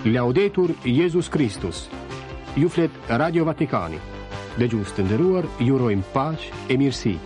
Laudetur Jesus Christus. Ju flet Radio Vatikani. Dëgjues të nderuar, ju urojmë paqë e mirësi.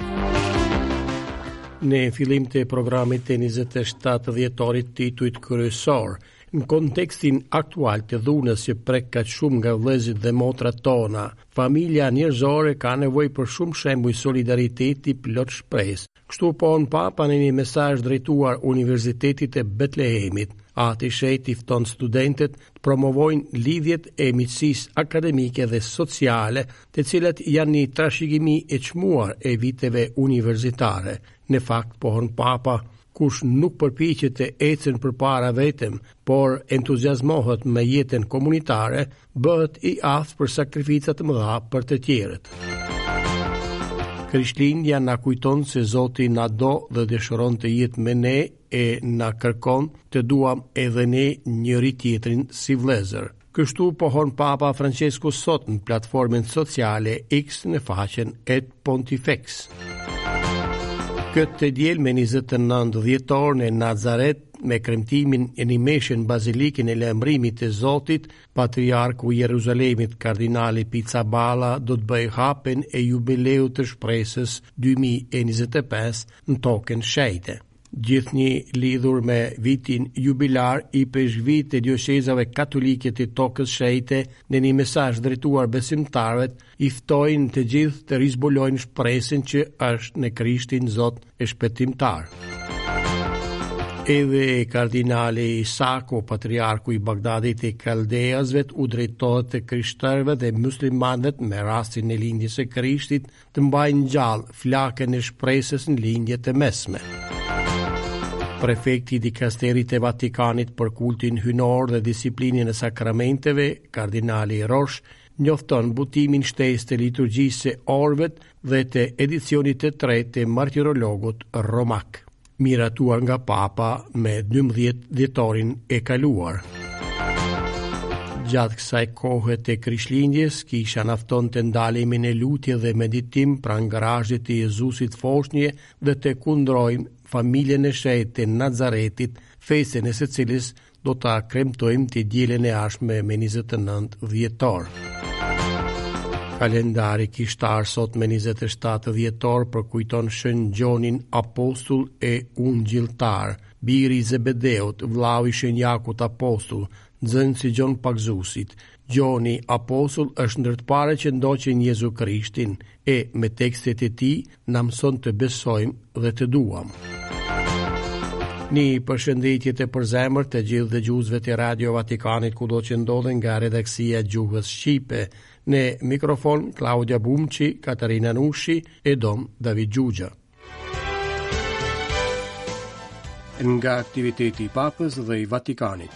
Në fillim të programit të 27 dhjetorit titujt kryesor, në kontekstin aktual të dhunës që prek kaq shumë nga vëllezërit dhe motrat tona, familja njerëzore ka nevojë për shumë shembuj solidariteti plot shpresë. Kështu pohon Papa në një mesazh drejtuar Universitetit të Betlehemit. Ati shejti fton studentët të promovojnë lidhjet e miqësisë akademike dhe sociale, të cilat janë një trashëgimi e çmuar e viteve universitare. Në fakt, pohon Papa, kush nuk përpiqet të ecën përpara vetëm, por entuziazmohet me jetën komunitare, bëhet i aftë për sakrifica të mëdha për të tjerët. Krishtlindja na kujton se Zoti na do dhe dëshiron të jetë me ne e na kërkon të duam edhe ne njëri tjetrin si vëllezër. Kështu pohon Papa Francesco sot në platformën sociale X në faqen @pontifex. Këtë diel me 29 dhjetor në Nazaret, me kremtimin e nimeshën bazilikën e Lëmrimit të Zotit, Patriarku i Jeruzalemit Kardinali Pizzaballa do të bëjë hapjen e jubileut të shpresës 2025 në tokën shejte. Gjithnjë lidhur me vitin jubilar i peshqvit të diocezave katolike të tokës shejte, në një mesazh drejtuar besimtarëve, i ftojnë të gjithë të rizbulojnë shpresën që është në Krishtin Zot e shpëtimtar. Edhe kardinali Isako, patriarku i Bagdadit e Kaldeasve, u drejtohet të krishterëve dhe muslimanëve me rastin e lindjes së Krishtit të mbajnë gjallë flakën e shpresës në lindjet e mesme. Prefekti i dikasterit e Vatikanit për kultin hynor dhe disiplinën e sakramenteve, kardinali Rosh, njofton butimin shtesë të liturgjisë së orëve dhe të edicionit të tretë të martirologut romak, miratuar nga Papa me 12 dhjetorin e kaluar. Gjatë kësaj kohe të Krishtlindjes, kisha nafton të ndalimin e lutje dhe meditim pranë garazhit të Jezusit Foshnje dhe të kundrojmë familjen e shejtë të Nazaretit, festën e së cilës do ta kremtojmë të dielën e ardhshme me 29 dhjetor. Kalendari kishtar sot me 27 dhjetor përkujton Shën Gjonin apostull e ungjilltar, biri i Zebedeut, vllau i Shën Jakut apostull, nxënësi Gjon Pagzusit. Gjoni apostull është ndër të parë që ndoqën Jezu Krishtin e me tekstet e tij na mëson të besojmë dhe të duam. Një përshëndetje të përzemërt të gjithë dëgjuesve të Radio Vatikanit kudo që ndodhen nga redaksia Gjuhës Shqipe. Në mikrofon Claudia Bumçi, Katarina Nushi e Dom David Gjugja. Nga aktiviteti i Papës dhe i Vatikanit.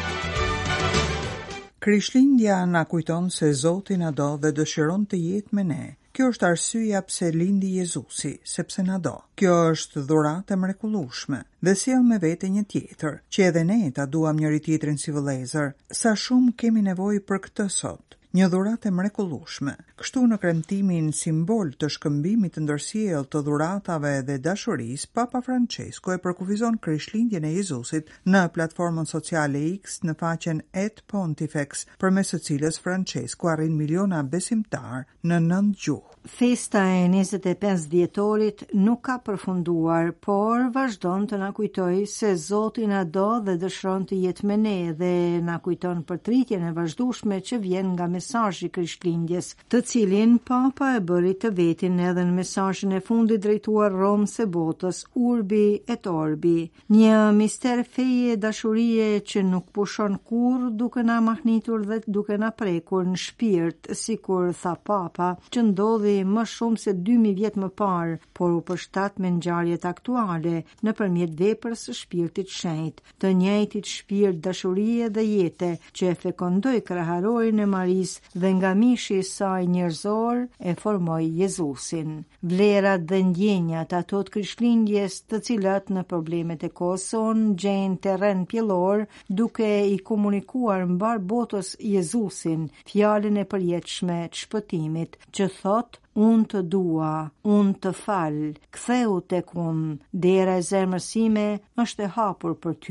Krishtlindja na kujton se Zoti na do dhe dëshiron të jetë me ne. Kjo është arsyeja pse lindi Jezusi, sepse na do. Kjo është dhuratë e mrekullueshme dhe sjell me vete një tjetër, që edhe ne ta duam njëri tjetrin si vëllezër. Sa shumë kemi nevojë për këtë sot. Një dhuratë e mrekullueshme. Kështu në kremtimin simbol të shkëmbimit të ndërsjellë të dhuratave dhe dashurisë, Papa Francesco e përkufizon Krishtlindjen e Jezusit në platformën sociale X në faqen @pontifex, përmes së cilës Francesco arrin miliona besimtar në 9 gjuhë. Festa e 25 dhjetorit nuk ka përfunduar, por vazhdon të na kujtoj se Zoti na do dhe dëshiron të jetë me ne dhe na kujton për tritjen e vazhdueshme që vjen nga mesazhi i Krishtlindjes, të cilin Papa e bëri të vetin edhe në mesazhin e fundit drejtuar Romës së botës, Urbi et Orbi, një mister feje e dashurie që nuk pushon kurrë, duke na mahnitur dhe duke na prekur në shpirt, sikur tha Papa, që ndodhi më shumë se 2000 vjet më parë, por u përshtat me ngjarjet aktuale nëpërmjet veprës së Shpirtit Shenjtë, të njëjtit shpirt dashurie dhe jete që e fekondoi kraharorin e Marisë dhe nga mishi i saj njerëzor e formoi Jezusin. Vlerat dhe ndjenjat ato të Krishtlindjes, të cilat në problemet e kohës sonë gjejnë terren pjellor, duke i komunikuar mbar botës Jezusin, fjalën e përjetshme të shpëtimit, që thot: unë të dua, unë të fal, ktheu tek unë, dera e zemrës sime është e hapur për ty.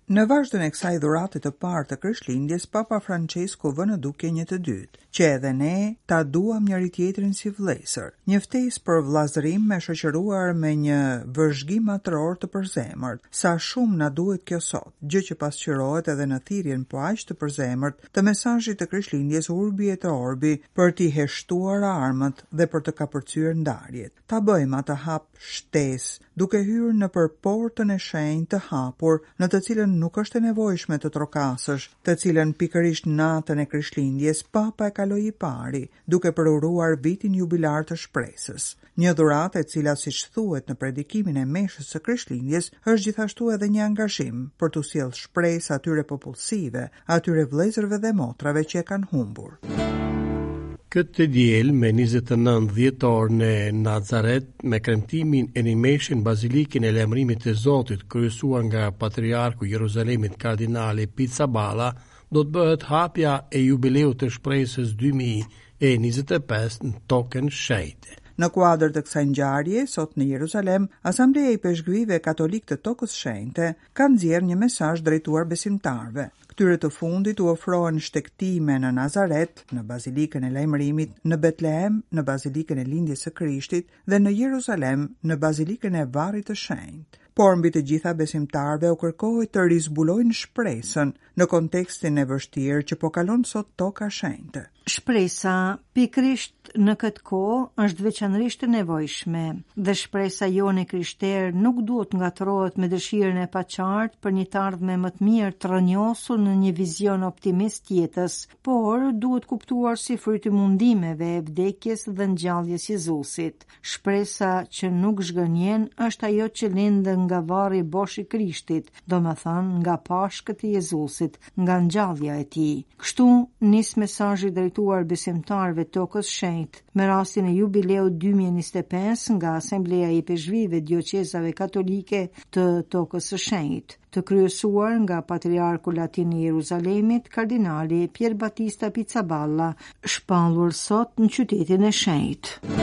Në vazhdon e kësaj dhurate të parë të Krishtlindjes, Papa Francesco vë në dukje një të dytë, që edhe ne ta duam njëri tjetrin si vëllezër. Një ftesë për vllazërim me shoqëruar me një vëzhgim atëror të përzemërt. Sa shumë na duhet kjo sot, gjë që pasqyrohet edhe në thirrjen po aq të përzemërt të mesazhit të Krishtlindjes Urbi et Orbi për t'i heshtuar armët dhe për të kapërcyer ndarjet. Ta bëjmë atë hap shtesë, duke hyrë në për portën e shenjtë të hapur, në të cilën nuk është e nevojshme të trokasësh, të cilën pikërisht natën e Krishtlindjes Papa e kaloi i pari, duke përuruar vitin jubilar të shpresës. Një dhuratë e cila, siç thuhet në predikimin e meshës së Krishtlindjes, është gjithashtu edhe një angazhim për t'u sjellë shpresë atyre popullsive, atyre vëllezërve dhe motrave që e kanë humbur. Këtë diel me 29 dhjetor në Nazaret me kremtimin e një meshin Bazilikën e Lemërimit të Zotit kryesuar nga Patriarku Jeruzalemit Kardinali Pizzaballa, do të bëhet hapja e jubileut të shpresës 2025 në tokën shenjtë. Në kuadër të kësaj ngjarje, sot në Jeruzalem, Asambleja i Peshqvive Katolik të Tokës Shenjte ka nxjerrë një mesazh drejtuar besimtarëve. Këtyre të fundit u ofrohen shtektime në Nazaret, në Bazilikën e Lajmërimit, në Betlehem, në Bazilikën e Lindjes së Krishtit dhe në Jeruzalem, në Bazilikën e Varrit të Shenjtë. Por mbi të gjitha besimtarëve u kërkohej të rizbulojnë shpresën në kontekstin e vështirë që po kalon sot toka shenjtë. Shpresa pikërisht në këtë kohë është veçanërisht e nevojshme dhe shpresa jone krishtere nuk duhet ngatërohet me dëshirën e paqartë për një të ardhme më të mirë të rrënjosur në një vizion optimist jetës, por duhet kuptuar si fryt i mundimeve, vdekjes dhe ngjalljes Jezusit. Shpresa që nuk zhgënjen është ajo që lind nga varri bosh i Krishtit, domethënë nga pashkët e Jezusit, nga ngjallja e tij. Kështu nis mesazhi drejtuar besimtarëve tokës shenjtë me rastin e jubileut 2025 nga Asambleja i Peshqvive Dioqezave Katolike të Tokës së Shenjtë, të kryesuar nga Patriarku Latin i Jeruzalemit, Kardinali Pier Battista Pizzaballa, shpallur sot në qytetin e Shenjtë.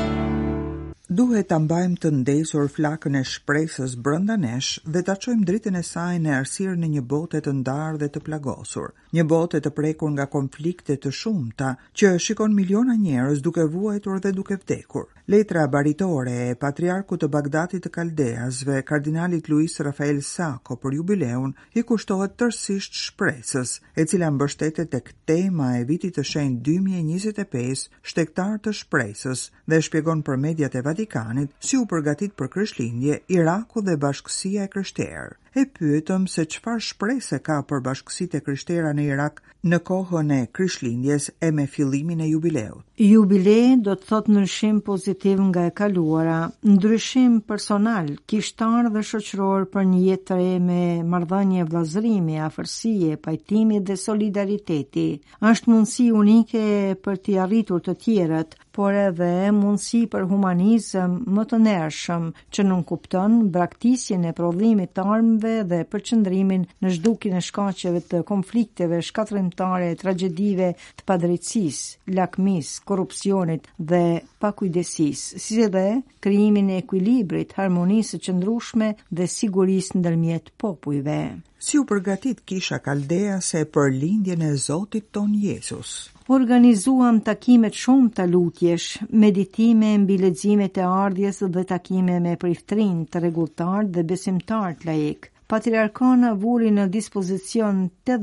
Duhet ta mbajmë të ndesur flakën e shpresës brenda nesh dhe ta çojmë dritën e saj në errësirën e një bote të ndarë dhe të plagosur, një bote të prekur nga konflikte të shumta që shikon miliona njerëz duke vuajtur dhe duke vdekur. Letra baritore e Patriarkut të Bagdatit të Kaldeasve, Kardinalit Luis Rafael Sako, për jubileun i kushtohet tërësisht shpresës, e cila mbështetet tek tema e vitit të shenjtë 2025, shtektar të shpresës, dhe shpjegon për mediat e Vatikanit si u përgatit për Krishtlindje Iraku dhe Bashkësia e Krishterë. E pyetëm se çfarë shpresë ka për bashkësitë e krishterë në Irak në kohën e Krishtlindjes e me fillimin e jubileut. Jubilei do të thotë ndryshim pozitiv nga e kaluara, ndryshim personal, kishtar dhe shoqëror për një jetë të re me marrëdhënie vllazërimi, afërsie, pajtimi dhe solidariteti. Është mundësi unike për t'i arritur të tjerët, por edhe mundësi për humanizëm më të ndershëm që nuk kupton braktisjen e prodhimit të armëve dhe përqendrimin në zhdukjen e shkaqeve të konflikteve shkatërrimtare, tragjedive të padrejtësisë, lakmisë, korrupsionit dhe pakujdesisë, si edhe krijimin e ekuilibrit, harmonisë së qëndrueshme dhe sigurisë ndërmjet popujve. Si u përgatit kisha kaldease për lindjen e Zotit ton Jezus? Organizuam takime të shumta lutjesh, meditime mbi leximet e ardhjes dhe takime me priftrinë të rregulltar dhe besimtar të laik. Patriarkana vuri në dispozicion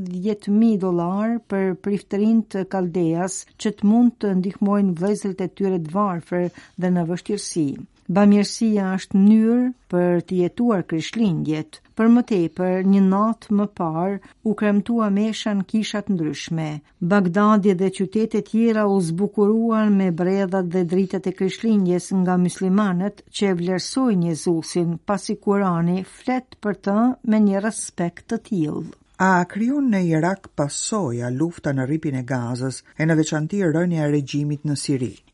$80,000 për priftërinë të Kaldeas që të mund të ndihmojnë vëllezërit e tyre të varfër dhe në vështirësi. Bamirësia është mënyrë për të jetuar Krishtlindjet. Për më tepër, një natë më parë u kremtua mesha në kisha të ndryshme. Bagdadi dhe qytete tjera u zbukuruan me bredhat dhe dritat e Krishtlindjes nga muslimanët që e vlerësojnë Jezusin, pasi Kurani flet për të me një respekt të tillë. A krijon në Irak pasoja lufta në rripin e Gazës e në veçanti rënia e regjimit në Siri?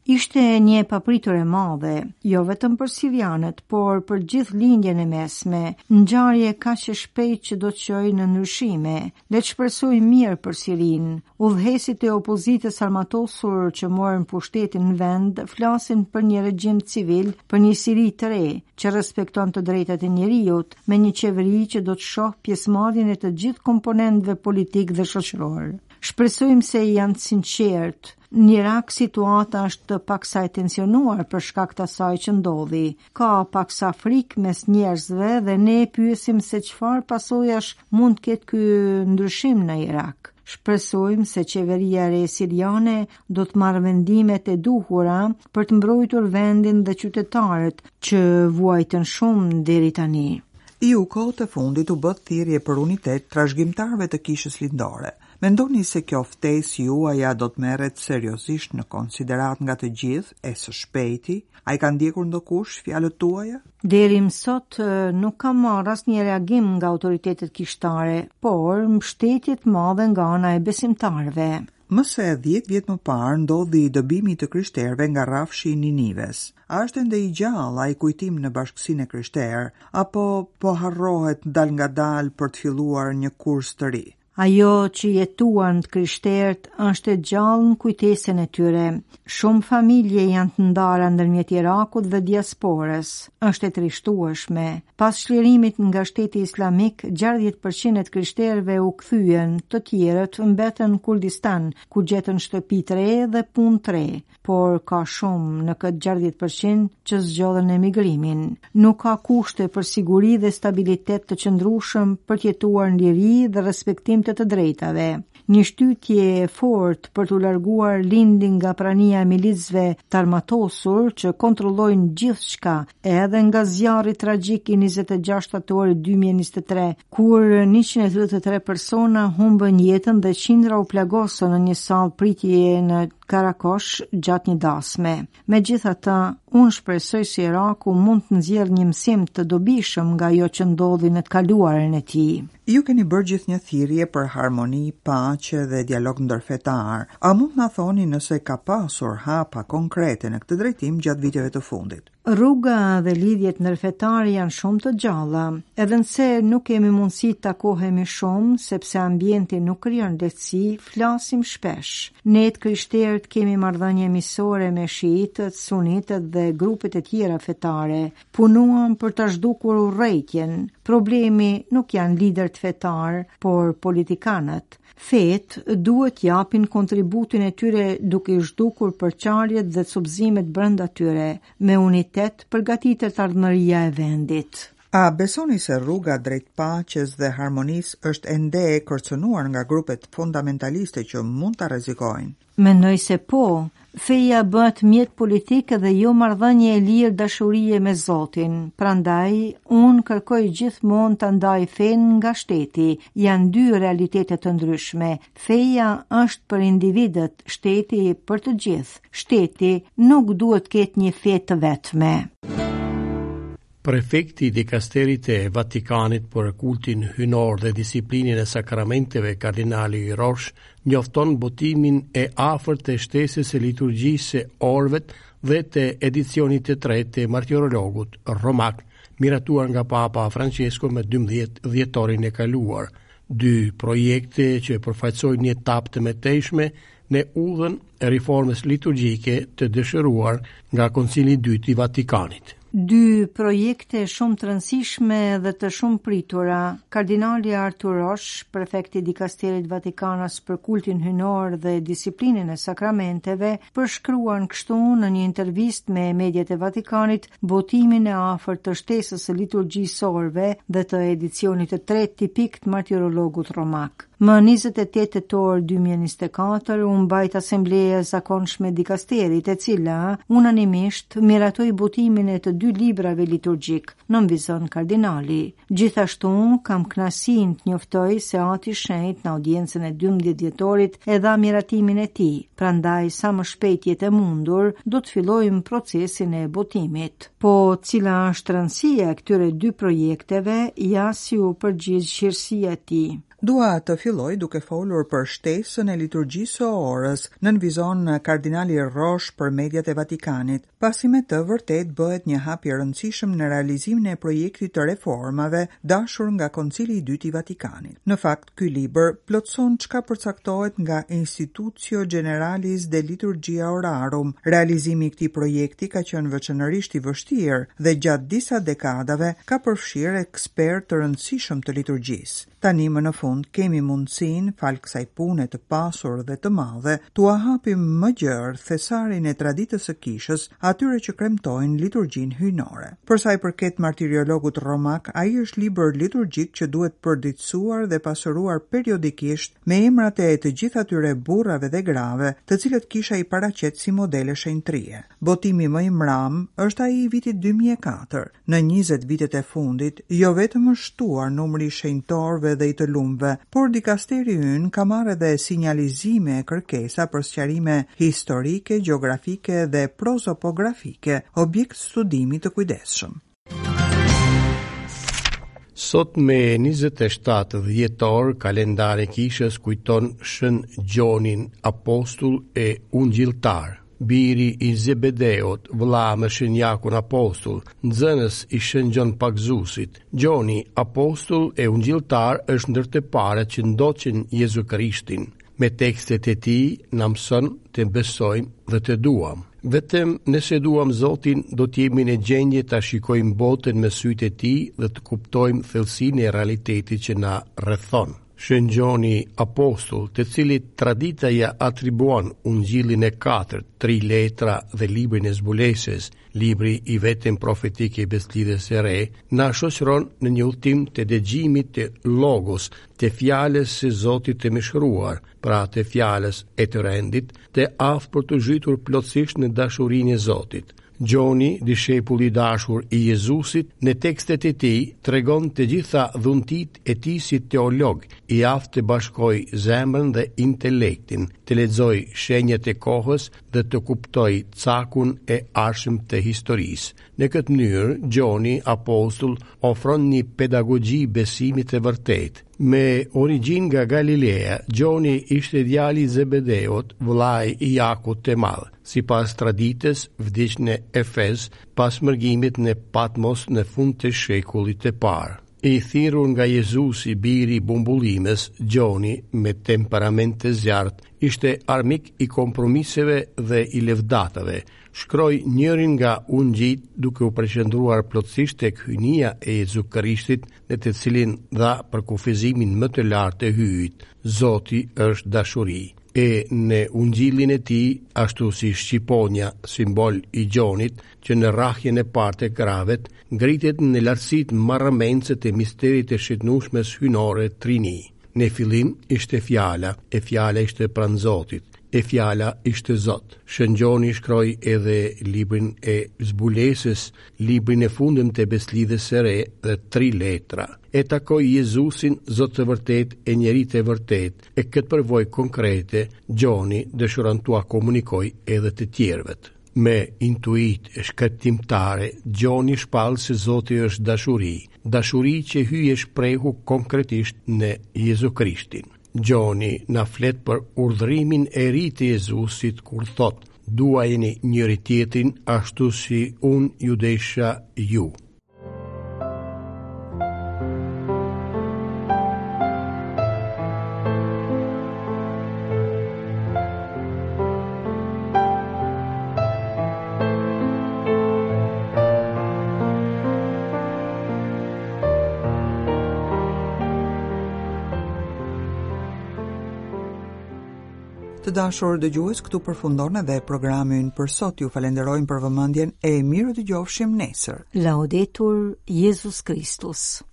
Ishte një papritur e madhe, jo vetëm për sirianët, por për gjithë lindjen e mesme, ngjarje kaq e shpejtë që do të çojë në ndryshime. Le të shpresoj mirë për Sirinë. Udhëheqësit e opozitës armatosur që morën pushtetin në vend flasin për një regjim civil, për një Siri të re që respekton të drejtat e njerëzit, me një qeveri që do të shohë pjesëmarrjen e të gjithë komponentëve politik dhe shoqëror. Shpresojmë se janë sinqert. Në Irak situata është paksa e tensionuar për shkak të asaj që ndodhi. Ka paksa frikë mes njerëzve dhe ne pyesim se çfarë pasojash mund të ketë ky ndryshim në Irak. Shpresojmë se qeveria e re siriane do të marrë vendimet e duhura për të mbrojtur vendin dhe qytetarët që vuajtën shumë deri tani. Kohët e fundit u bë thirrje për unitet trashëgimtarëve të kishës lindore. Mendoni se kjo ftesë juaja do të merret seriozisht në konsiderat nga të gjithë e së shpejti? A i ka ndjekur ndokush fjalët tuaja? Deri më sot nuk kam marrë asnjë reagim nga autoritetet kishtare, por mbështetje të madhe nga ana e besimtarëve. Më se 10 vjet më parë ndodhi dëbimi të krishterëve nga rrafshi i Ninives. A është ende i gjallë ai kujtim në Bashkësinë e Krishterë, apo po harrohet dal nga dal për të filluar një kurs të ri? Ajo që jetuan të krishterët është e gjallë në kujtesën e tyre. Shumë familje janë të ndara ndërmjet Irakut dhe diasporës. Është e trishtueshme. Pas çlirimit nga Shteti Islamik, 60% e krishterëve u kthyen, të tjerët mbetën në Kurdistan, ku gjetën shtëpi të re dhe punë të re, por ka shumë në këtë 60% që zgjodhen emigrimin. Nuk ka kushte për siguri dhe stabilitet të qëndrueshëm për të jetuar në liri dhe respektim të drejtave. Një shtytje e fortë për të larguar lindin nga prania e milicëve të armatosur që kontrollojnë gjithçka, edhe nga zjarri tragjik i 26 shtatorit 2023, kur 133 persona humbën jetën dhe qindra u plagosën në një sallë pritjeje në Karakosh gjatë një dasme. Megjithatë, unë shpresoj se Iraku mund të nxjerrë një mësim të dobishëm nga ajo që ndodhi në të kaluarën e tij. Ju keni bërë gjithë një thirrje për harmoni, paqe dhe dialog ndërfetar. A mund na thoni nëse ka pasur hapa konkrete në këtë drejtim gjatë viteve të fundit? Rruga dhe lidhjet ndërfetare janë shumë të gjalla, edhe nëse nuk kemi mundësi të takohemi shumë, sepse ambienti nuk krijon lehtësi, flasim shpesh. Ne të krishterët kemi marrëdhënie miqësore me shiitët, sunitët dhe grupet e tjera fetare. Punuam për të zhdukur urrejtjen. Problemi nuk janë liderët fetar, por politikanët. Fetë duhet japin kontributin e tyre duke i zhdukur përçarjet dhe supëzimet brenda tyre, me unitet përgatitet ardhmëria e vendit. A besoni se rruga drejt paqes dhe harmonisë është ende e kërcënuar nga grupet fundamentaliste që mund ta rrezikojnë? Mendoj se po. Feja bëhet mjet politik dhe jo marrëdhënie e lirë dashurie me Zotin. Prandaj, unë kërkoj gjithmonë të ndaj fen nga shteti. Janë dy realitete të ndryshme. Feja është për individët, shteti për të gjithë. Shteti nuk duhet ketë një fe të vetme. Prefekti i dikasterit e Vatikanit për kultin hynor dhe disiplinën e sakramenteve, kardinali Roche, njofton botimin e afërt të shtesës së liturgjisë së orëvet dhe të edicionit të tretë të martirologut romak, miratuar nga Papa Francesco me 12 dhjetorin e kaluar. Dy projekte që përfaqësojnë një etapë të mëtejshme në udhën e riformës liturgjike të dëshiruar nga Koncili i Dytë i Vatikanit. Dy projekte shumë të rëndësishme dhe të shumë pritura. Kardinali Artur Roche, prefekti i dikasterit Vatikanas për kultin hynor dhe disiplinën e sakramenteve, përshkruan kështu në një intervistë me mediat e Vatikanit botimin e afërt të shtesës së liturgjisë orëve dhe të edicionit të tretë tipik të martirologut romak. Më 28 tetor 2024 u mbajt asembleja e zakonshme dikasterit, e cila unanimisht miratoi botimin e të dy librave liturgjik, nënvizon kardinali. Gjithashtu kam kënaqësinë të njoftoj se Ati i Shenjtë në audiencën e 12 dhjetorit e dha miratimin e tij. Prandaj sa më shpejt jetë e mundur, do të fillojmë procesin e botimit. Po cila është rëndësia e këtyre dy projekteve, ja si u përgjigj qirësia e tij. Dua të filloi duke folur për shtesën e liturgjisë së orës, nënvizon kardinali Roche për mediat e Vatikanit, pasi me të vërtet bëhet një hap i rëndësishëm në realizimin e projektit të reformave dashur nga Koncili i Dytë i Vatikanit. Në fakt, ky libër plotson çka përcaktohet nga Institutio Generalis de Liturgia Orarum. Realizimi i këtij projekti ka qenë veçanërisht i vështirë dhe gjatë disa dekadave ka përfshirë ekspert të rëndësishëm të liturgjisë. Tani më në fund kemi mundësinë, fal kësaj pune të pasur dhe të madhe, t'u hapim më gjerë thesarin e traditës së kishës atyre që kremtojnë liturgjinë hyjnore. Për sa i përket martiriologut romak, ai është libër liturgjik që duhet përditësuar dhe pasuruar periodikisht me emrat e të gjithë atyre burrave dhe grave, të cilët kisha i paraqet si modele shenjtërie. Botimi më i mram është ai i vitit 2004. Në 20 vitet e fundit, jo vetëm është shtuar numri i shenjtorëve dhe i të lumve, por dikasteri ynë ka marrë edhe sinjalizime e kërkesa për sqarime historike, gjeografike dhe prozopografike, objekt studimi të kujdesshëm. Sot me 27 dhjetor, kalendari kishës kujton Shën Gjonin, apostull e ungjilltar, biri i Zebedeut, vëlla me shenjakun apostull, nxënës i Shën Gjon Pagzusit. Gjoni, apostull e ungjilltar, është ndër të parët që ndoqën Jezu Krishtin. Me tekstet e tij na mëson të besojmë dhe të duam. Vetëm nëse duam Zotin, do t'jemi në gjendje ta shikojmë botën me sytë e tij dhe të kuptojmë thellësinë e realitetit që na rrethon. Shën Gjoni apostull, të cilit tradita ja atribuon ungjillin e 4, 3 letra dhe librin e zbulesjes, libri i vetëm profetik i Beslidhjes së Re, na shoqëron në një udhtim të dëgjimit të logos, të fjalës së Zotit të mëshiruar, pra të fjalës e të rendit, të aftë për të zhytur plotësisht në dashurinë e Zotit. Gjoni, dishepull i dashur i Jezusit, në tekstet e tij tregon të gjitha dhuntit e tij si teolog, i aftë të bashkoj zemrën dhe intelektin, të lexoj shenjat e kohës dhe të kuptoj cakun e arshëm të historisë. Në këtë mënyrë, Gjoni apostull ofron një pedagogji besimit të vërtetë. Me origjinë nga Galilea, Gjoni ishte djali i Zebedeut, vëllai i Jakut të Madh. Sipas traditës, vdiq në Efez pas mërgimit në Patmos në fund të shekullit të parë. I thirrur nga Jezusi, biri i bumbullimës, Gjoni, me temperament të zjarrt, ishte armik i kompromiseve dhe i levdatave. Shkroi njërin nga ungjit duke u përqendruar plotësisht tek hyjnia e Jezu Krishtit, në të cilin dha për kufizimin më të lartë të hyjit. Zoti është dashuri. E në ungjillin e tij, ashtu si shqiponja, simbol i Gjonit, që në rrahjen e parë të gravet ngritet në lartësitë marrëmendse të misterit të shitnueshmes hyjnore Trini. Në fillim ishte fjala, e fjala ishte pranë Zotit, e fjala ishte Zot. Shën Gjoni shkroi edhe librin e zbulesjes, librin e fundëm të Beslidhjes së Re dhe 3 letra. E takoi Jezusin, Zot të vërtet e njeri të vërtet, e këtë përvojë konkrete, Gjoni dëshiron t'ua komunikoj edhe të tjerëvet. Me intuit e shkretimtare, Gjoni shpall se Zoti është dashuri që hyje shprehu konkretisht në Jezu Krishtin. Gjoni na flet për urdhërimin e ri të Jezusit kur thot: "Duajeni njëri tjetrin ashtu si unë ju desha ju." Të dashur dëgjues, këtu përfundon edhe programi ynë për sot. Ju falenderojmë për vëmendjen e mirë dëgjofshim nesër. Laudetur Jesus Christus.